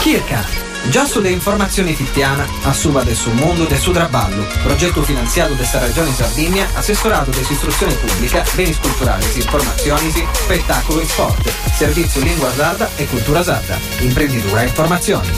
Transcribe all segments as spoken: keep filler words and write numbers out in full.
Kirka, già sulle informazioni fittiana, a suba del suo mondo del suo traballo, progetto finanziato desta Regione Sardegna, assessorato della istruzione pubblica, beni culturali, informazioni, spettacolo e sport, servizio lingua sarda e cultura sarda, imprenditura e informazioni.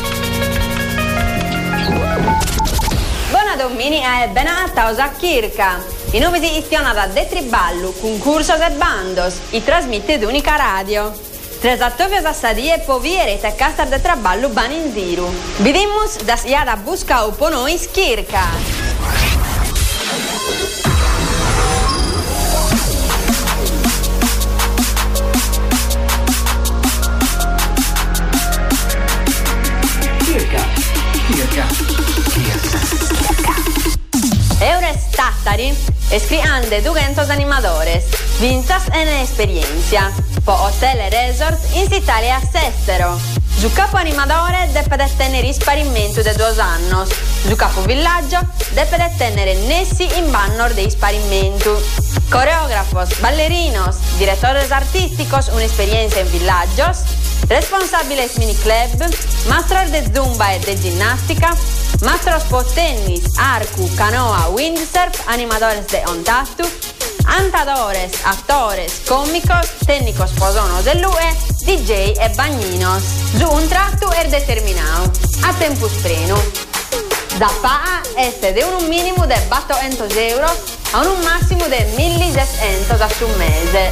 Buona domenica e benata a Kirka. I nuovi istiona da De Triballo, concorso e bandos, i trasmette d'unica radio. Tres attovios assadie poviere te castar de traballo ban in ziru. Vidimus das iada busca o ponois Kirka. Kirka, Kirka, Kirka. Eures tattari, escriande dugentos animadores, vintas en experiencia, po hotel e resort in Italia estero. Su capo animadore deve tenere sparimento de dos annos, su capo villaggio deve tenere nessi in bannor de sparimento. Coreógrafos, ballerinos, directores artísticos, un'esperienza in villaggos, responsables miniclub, mastros de zumba e de ginnastica, mastros po tennis, arco, canoa, windsurf, animadores de ontatu, antadores, actores, cómicos, técnicos posonos de lue, D J e bagninos. Su un tratto er determinado, a tempus freno. Da paga este de un minimo de battocento euro a un massimo de milleseicento a su mese.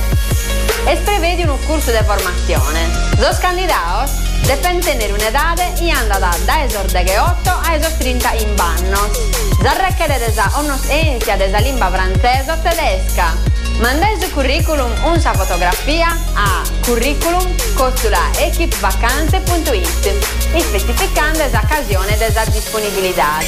Es prevede un corso de formazione. Los candidatos deben tener un'edade y anda da, da esos diciotto a esos trenta in bannos. Da requiere desa conoscenza desa lingua francese o tedesca. Manda su curriculum una fotografia a curriculum chiocciola equipvacanze punto it e specificando esa occasione desa disponibilità.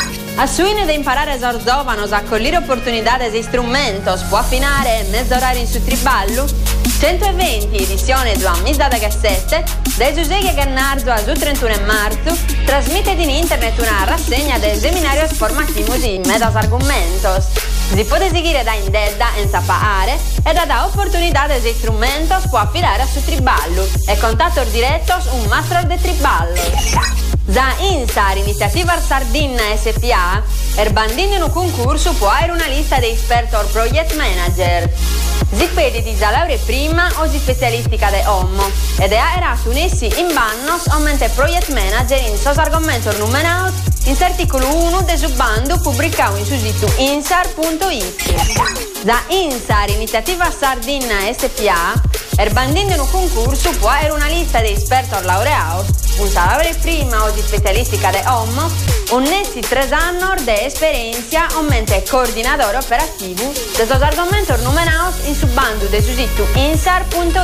A suine de imparare esos giovanos a cogliere opportunidades e strumentos può affinare mezz'orario in su triballo, centoventi edizione duemiladiciassette, dai Giuseppe Gannarzo a su trentuno marzo, trasmette in internet una rassegna del seminario formativo in medas argumentos. Si può seguire da indedda in sapare e da da opportunidades e strumentos può affidare a su triballo e contatto direttos un mastro de triballo. Da INSAR, Iniziativa Sardina S P A, er bandendo in un concorso può avere una lista di esperti o project manager. Si pede di già laurea prima o di specialistica de homo ed è era su nessi in bannos aumente project manager in sos argomento numeraus in articolo uno de su bando pubblicato in su sito insar punto it. Da INSAR, Iniziativa Sardina S P A, er bandendo in un concorso può avere una lista di esperti o laureados un laurea prima o di specialistica de homo, un nessi tre anni de esperienza aumente coordinatore operativo de sos argomento numeraus in su bando de su sito insar punto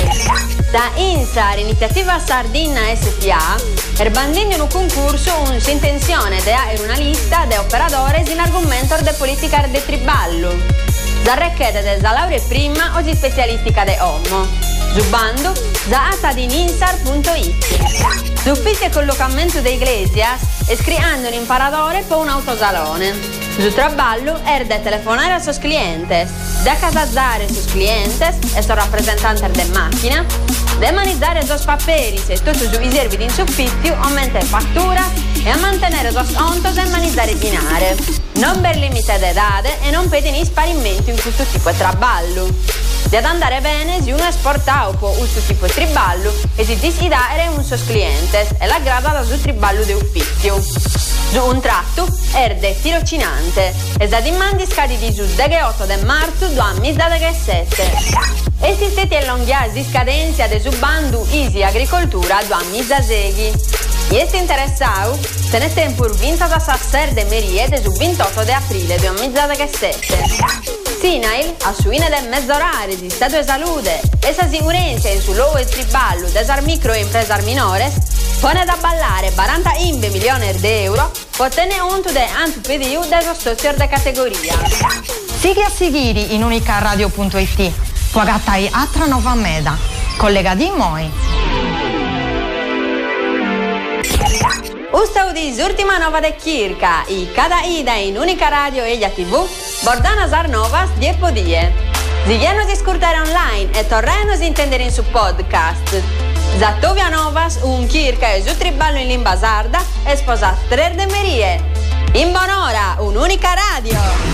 it. Da INSAR, Iniziativa Sardina S P A, er bandendo in un concorso un si intenzione de avere una lista de operadores in argomento de politica de triballo. Da richiede della laurea prima o di specialistica de homo. Zubando da atadininsar punto it. L'ufficio e collocamento de iglesias e scriando un imparadore per un autosalone. Su traballo er de telefonare a sus clientes, de casazzare sus clientes e sus rappresentantes de macchina, de manizzare sus paperis e tutto su i servi di insuffitto, aumente fattura e a mantenere sus ontos e manizzare dinare. Non per limite d'edade e non per in sparimento in questo tipo di traballo. Di ad andare bene se uno esporta o questo tipo di triballo e si desidera un sus clientes e la grada da su triballo di ufficio. Su un tratto er de tirocinante e da dimandi scadi di su diciotto di marzo duemiladiciassette. Esistete allungare di scadenza de su bando Easy Agricoltura duemilaseghi. E este interessato se ne tem pur vinta da sasser de merie de su ventotto di aprile duemiladiciassette. Sinail, a suine del mezzorario di Stato e Salute e sa sicurezza in su logo e triballo desar micro e impresar minores, pone da ballare quaranta milioni di euro, ottiene unto de antipediu de sostior de categoria. Sighi a seguiri in unicaradio punto it, pogatai atra nova meda, collega di moi. Usta udis ultima nova de Kirka i cada ida in unica radio e T V, bordana sar novas die podie. Siguianos di scurtare online e torrenos intendere in su podcast. Zattovia Novas, un kirka e zutriballo in limba sarda e sposat tre de merie. In bonora, un'unica radio!